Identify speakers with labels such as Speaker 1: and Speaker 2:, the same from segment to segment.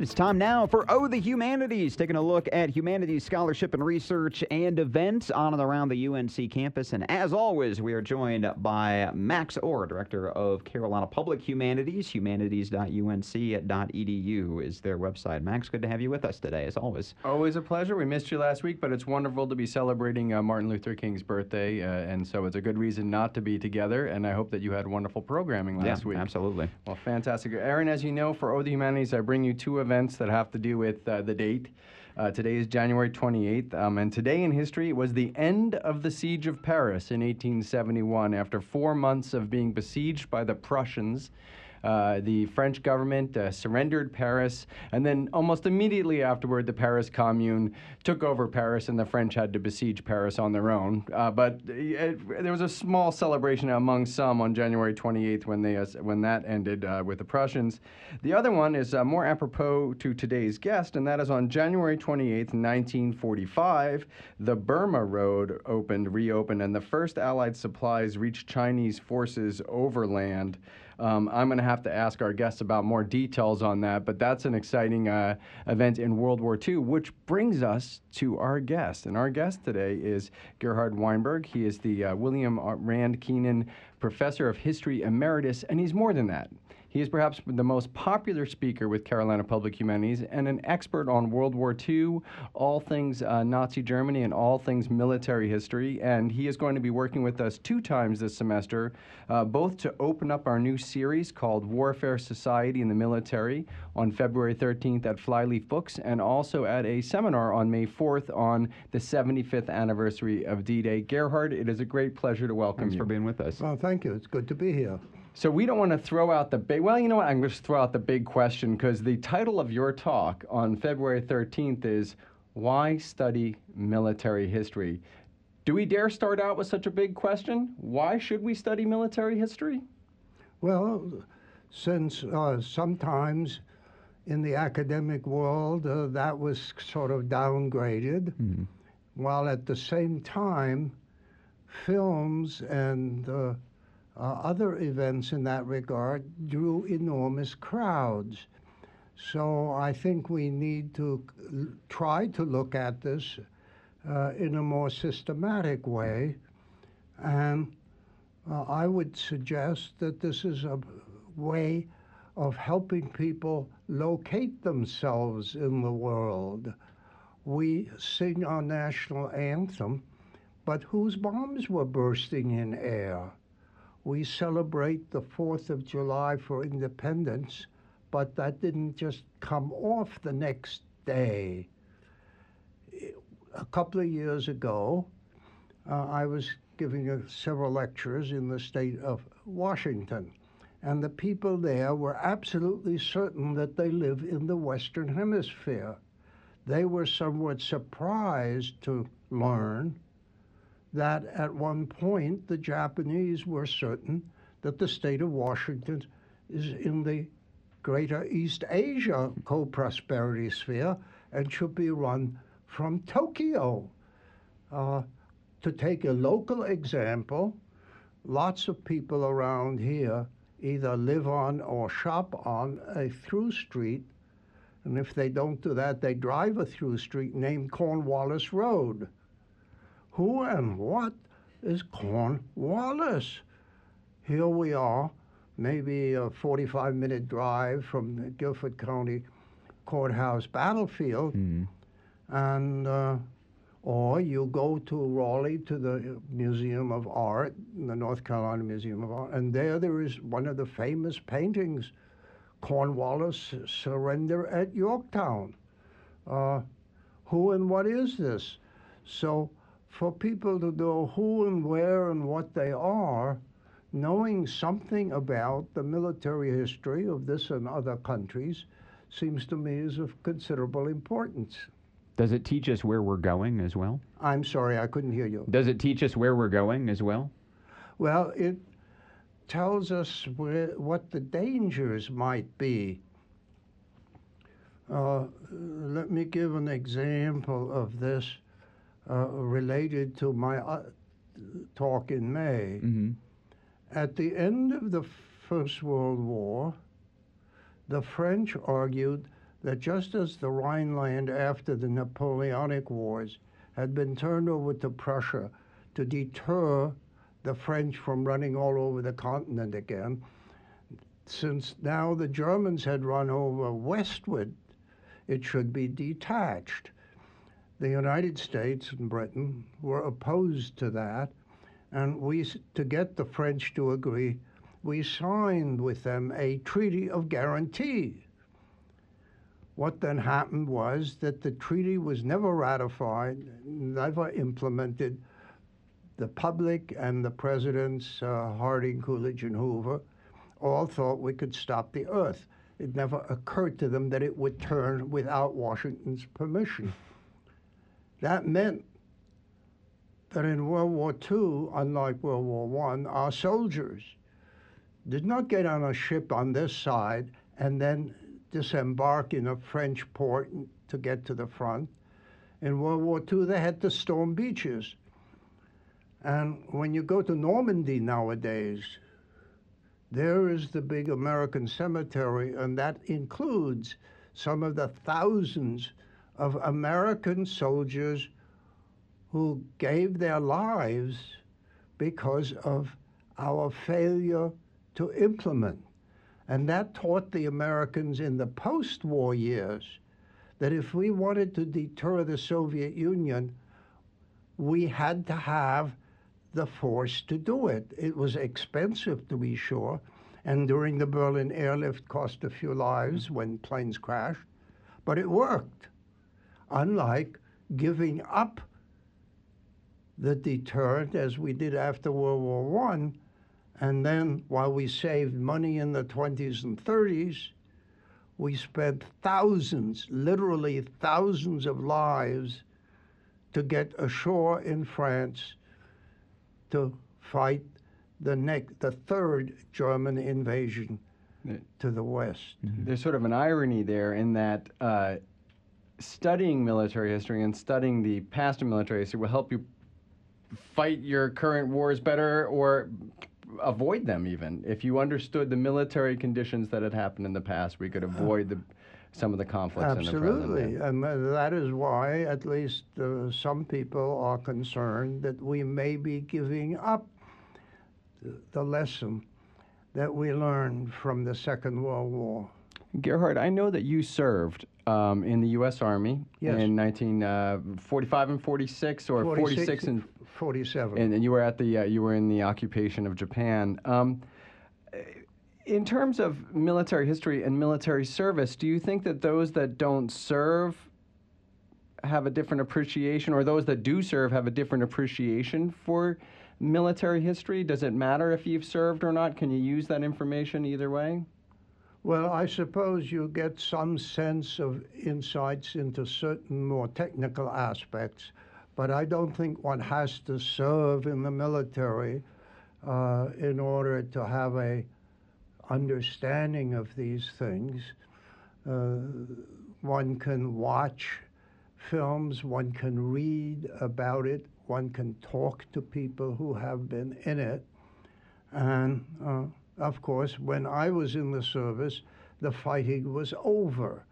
Speaker 1: It's time now for Oh the Humanities, taking a look at humanities scholarship and research and events on and around the UNC campus. And as always, we are joined by Max Orr, Director of Carolina Public Humanities. Humanities.unc.edu is their website. Max, good to have you with us today, as always.
Speaker 2: Always a pleasure. We missed you last week, but it's wonderful to be celebrating Martin Luther King's birthday, and so it's a good reason not to be together, and I hope that you had wonderful programming last week.
Speaker 1: Absolutely.
Speaker 2: Well, fantastic. Aaron, as you know, for Oh the Humanities, I bring you two events that have to do with the date. Today is January 28th, and today in history was the end of the Siege of Paris in 1871. After 4 months of being besieged by the Prussians, the French government surrendered Paris, and then almost immediately afterward, the Paris Commune took over Paris, and the French had to besiege Paris on their own. But there was a small celebration among some on January 28th when that ended with the Prussians. The other one is more apropos to today's guest, and that is on January 28th, 1945, the Burma Road reopened, and the first Allied supplies reached Chinese forces overland. I'm going to have to ask our guests about more details on that, but that's an exciting event in World War II, which brings us to our guest. And our guest today is Gerhard Weinberg. He is the William Rand Kenan Professor of History Emeritus, and he's more than that. He is perhaps the most popular speaker with Carolina Public Humanities and an expert on World War II, all things Nazi Germany, and all things military history. And he is going to be working with us 2 times this semester, both to open up our new series called Warfare Society in the Military on February 13th at Flyleaf Books, and also at a seminar on May 4th on the 75th anniversary of D-Day. Gerhard, it is a great pleasure to welcome you.
Speaker 1: Thanks for being with us.
Speaker 3: Well, thank you. It's good to be here.
Speaker 2: So we don't want to throw out the big, well, you know what, I'm going to throw out the big question, because the title of your talk on February 13th is, Why Study Military History? Do we dare start out with such a big question? Why should we study military history?
Speaker 3: Well, since sometimes in the academic world that was sort of downgraded, while at the same time films and other events in that regard drew enormous crowds. So I think we need to try to look at this in a more systematic way. And I would suggest that this is a way of helping people locate themselves in the world. We sing our national anthem, but whose bombs were bursting in air? We celebrate the 4th of July for independence, but that didn't just come off the next day. A couple of years ago, I was giving several lectures in the state of Washington, and the people there were absolutely certain that they live in the Western Hemisphere. They were somewhat surprised to learn that at one point the Japanese were certain that the state of Washington is in the greater East Asia co-prosperity sphere and should be run from Tokyo. To take a local example, lots of people around here either live on or shop on a through street, and if they don't do that, they drive a through street named Cornwallis Road. Who and what is Cornwallis? Here we are, maybe a 45-minute drive from the Guilford County Courthouse battlefield, and or you go to Raleigh to the Museum of Art, the North Carolina Museum of Art, and there is one of the famous paintings, Cornwallis' Surrender at Yorktown. Who and what is this? So for people to know who and where and what they are, knowing something about the military history of this and other countries seems to me is of considerable importance.
Speaker 1: Does it teach us where we're going as well?
Speaker 3: I'm sorry, I couldn't hear you.
Speaker 1: Does it teach us where we're going as well?
Speaker 3: Well, it tells us what the dangers might be. Let me give an example of this related to my talk in May. At the end of the First World War, the French argued that just as the Rhineland after the Napoleonic Wars had been turned over to Prussia to deter the French from running all over the continent again, since now the Germans had run over westward, it should be detached. The United States and Britain were opposed to that, and to get the French to agree, we signed with them a treaty of guarantee. What then happened was that the treaty was never ratified, never implemented. The public and the presidents, Harding, Coolidge, and Hoover, all thought we could stop the earth. It never occurred to them that it would turn without Washington's permission. That meant that in World War II, unlike World War I, our soldiers did not get on a ship on this side and then disembark in a French port to get to the front. In World War II, they had to storm beaches. And when you go to Normandy nowadays, there is the big American cemetery, and that includes some of the thousands of American soldiers who gave their lives because of our failure to implement. And that taught the Americans in the post-war years that if we wanted to deter the Soviet Union, we had to have the force to do it. It was expensive, to be sure, and during the Berlin airlift cost a few lives when planes crashed, but it worked. Unlike giving up the deterrent as we did after World War I, and then while we saved money in the 20s and 30s, we spent thousands, literally thousands of lives to get ashore in France to fight the third German invasion to the west.
Speaker 2: There's sort of an irony there in that studying military history and studying the past of military history will help you fight your current wars better or avoid them even. If you understood the military conditions that had happened in the past, we could avoid some of the conflicts in the present.
Speaker 3: Absolutely, and that is why at least some people are concerned that we may be giving up the lesson that we learned from the Second World War.
Speaker 2: Gerhard, I know that you served in the U.S. Army in 1945 and 46, or 46 and
Speaker 3: 47,
Speaker 2: and you were at the you were in the occupation of Japan. In terms of military history and military service, do you think that those that don't serve have a different appreciation, or those that do serve have a different appreciation for military history? Does it matter if you've served or not? Can you use that information either way?
Speaker 3: Well, I suppose you get some sense of insights into certain more technical aspects, but I don't think one has to serve in the military in order to have a understanding of these things. One can watch films, one can read about it, one can talk to people who have been in it. And of course, when I was in the service, the fighting was over,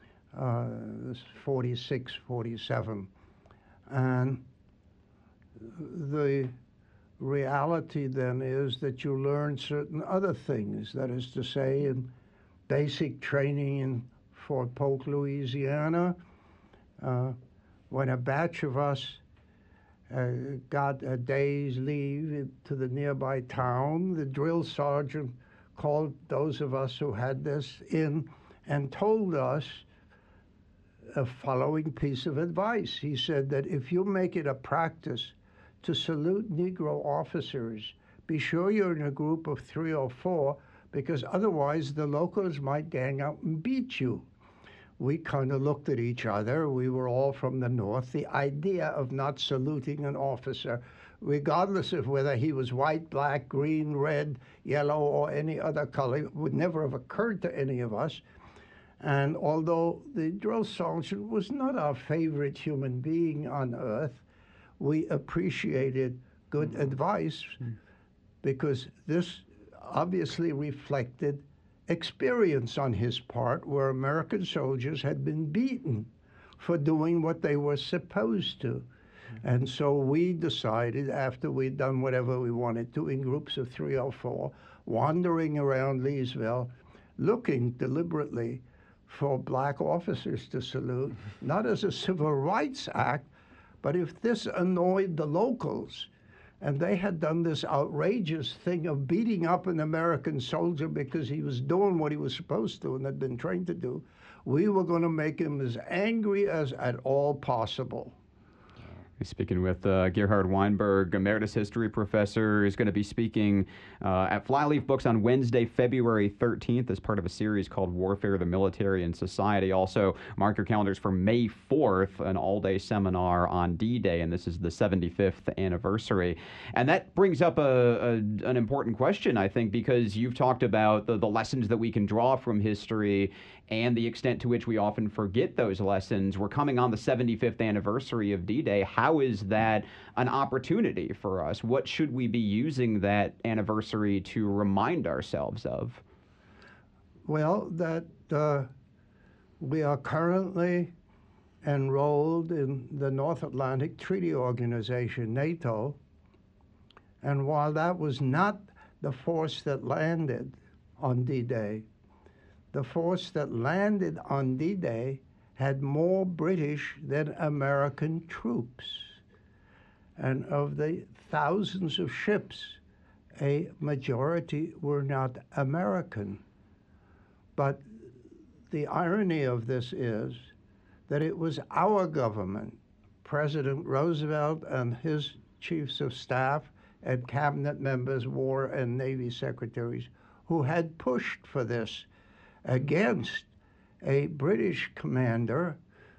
Speaker 3: 46, 47. And the reality then is that you learn certain other things. That is to say, in basic training in Fort Polk, Louisiana, when a batch of us got a day's leave to the nearby town, the drill sergeant called those of us who had this in and told us a following piece of advice. He said that if you make it a practice to salute Negro officers, be sure you're in a group of 3 or 4, because otherwise the locals might gang up and beat you. We kind of looked at each other. We were all from the North. The idea of not saluting an officer, regardless of whether he was white, black, green, red, yellow, or any other color, would never have occurred to any of us. And although the drill sergeant was not our favorite human being on earth, we appreciated good advice because this obviously reflected experience on his part where American soldiers had been beaten for doing what they were supposed to. And so we decided, after we'd done whatever we wanted to in groups of 3 or 4, wandering around Leesville, looking deliberately for black officers to salute, not as a civil rights act, but if this annoyed the locals, and they had done this outrageous thing of beating up an American soldier because he was doing what he was supposed to and had been trained to do, we were going to make him as angry as at all possible.
Speaker 1: Speaking with Gerhard Weinberg, Emeritus History Professor, is going to be speaking at Flyleaf Books on Wednesday, February 13th as part of a series called Warfare, the Military and Society. Also, mark your calendars for May 4th, an all-day seminar on D-Day, and this is the 75th anniversary. And that brings up an important question, I think, because you've talked about the lessons that we can draw from history and the extent to which we often forget those lessons. We're coming on the 75th anniversary of D-Day. How is that an opportunity for us? What should we be using that anniversary to remind ourselves of?
Speaker 3: Well, that we are currently enrolled in the North Atlantic Treaty Organization, NATO, and while that was not the force that landed on D-Day, the force that landed on D-Day had more British than American troops. And of the thousands of ships, a majority were not American. But the irony of this is that it was our government, President Roosevelt and his chiefs of staff and cabinet members, War and Navy secretaries, who had pushed for this against a British commander,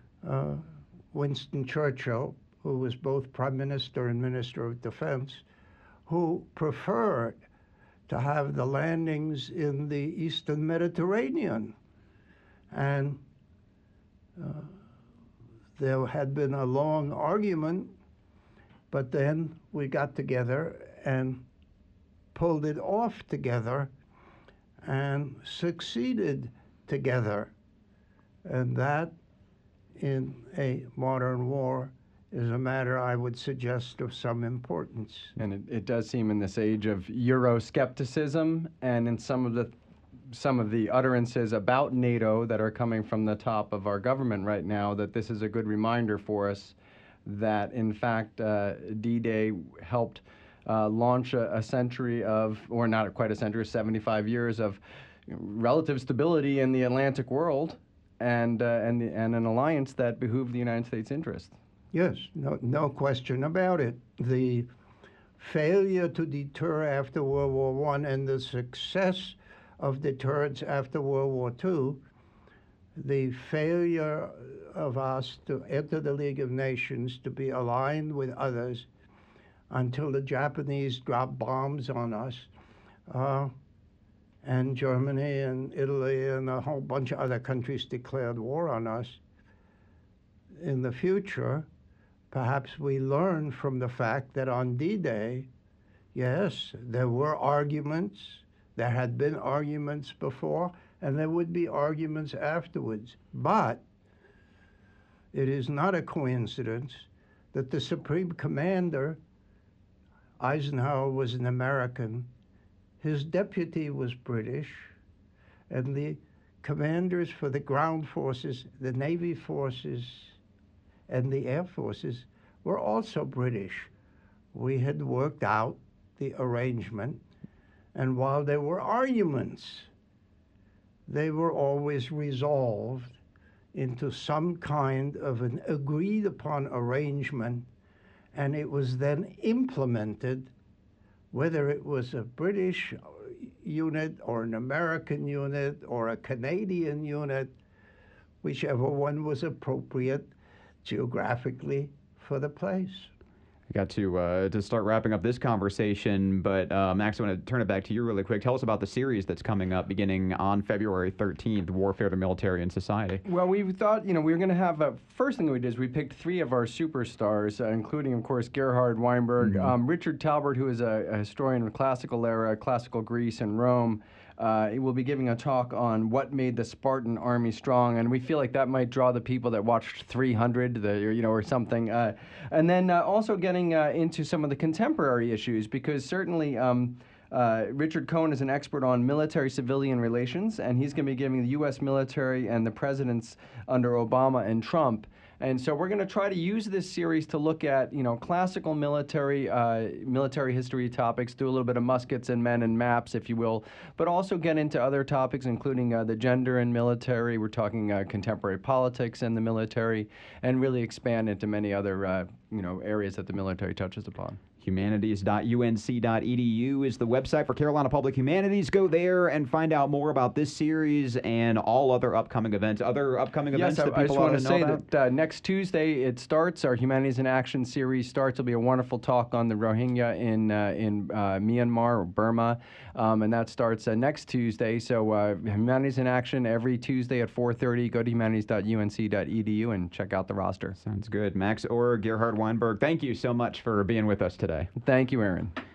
Speaker 3: Winston Churchill, who was both Prime Minister and Minister of Defense, who preferred to have the landings in the Eastern Mediterranean. And there had been a long argument, but then we got together and pulled it off together and succeeded together. And that, in a modern war, is a matter I would suggest of some importance.
Speaker 2: And it does seem in this age of Euroscepticism and in some of the utterances about NATO that are coming from the top of our government right now, that this is a good reminder for us that, in fact, D-Day helped launch a century of, or not quite a century, 75 years of relative stability in the Atlantic world and an alliance that behooved the United States' interest.
Speaker 3: Yes, no question about it. The failure to deter after World War I and the success of deterrence after World War II, the failure of us to enter the League of Nations, to be aligned with others until the Japanese dropped bombs on us, and Germany and Italy and a whole bunch of other countries declared war on us. In the future, perhaps we learn from the fact that on D-Day, yes, there were arguments, there had been arguments before, and there would be arguments afterwards. But it is not a coincidence that the Supreme Commander, Eisenhower, was an American, his deputy was British, and the commanders for the ground forces, the Navy forces, and the Air Forces were also British. We had worked out the arrangement, and while there were arguments, they were always resolved into some kind of an agreed upon arrangement, and it was then implemented, whether it was a British unit or an American unit or a Canadian unit, whichever one was appropriate geographically for the place.
Speaker 1: Got to start wrapping up this conversation, but Max, I want to turn it back to you really quick. Tell us about the series that's coming up beginning on February 13th, Warfare to Military and Society.
Speaker 2: Well, we thought, we were going to have first thing we did is we picked 3 of our superstars, including, of course, Gerhard Weinberg, Richard Talbert, who is a historian of classical era, classical Greece and Rome. He will be giving a talk on what made the Spartan army strong, and we feel like that might draw the people that watched 300, or something. And then also getting into some of the contemporary issues, because certainly Richard Cohen is an expert on military-civilian relations, and he's going to be giving the U.S. military and the presidents under Obama and Trump. And so we're going to try to use this series to look at, classical military history topics, do a little bit of muskets and men and maps, if you will, but also get into other topics, including the gender and military. We're talking contemporary politics and the military, and really expand into many other, areas that the military touches upon.
Speaker 1: Humanities.unc.edu is the website for Carolina Public Humanities. Go there and find out more about this series and all other upcoming events. Other upcoming events that people ought to know about?
Speaker 2: Yes, I just want to say that next Tuesday it starts. Our Humanities in Action series starts. There'll be a wonderful talk on the Rohingya in Myanmar or Burma, and that starts next Tuesday. So Humanities in Action every Tuesday at 4:30. Go to humanities.unc.edu and check out the roster.
Speaker 1: Sounds good. Max Orr, Gerhard Weinberg, thank you so much for being with us today.
Speaker 2: Thank you, Aaron.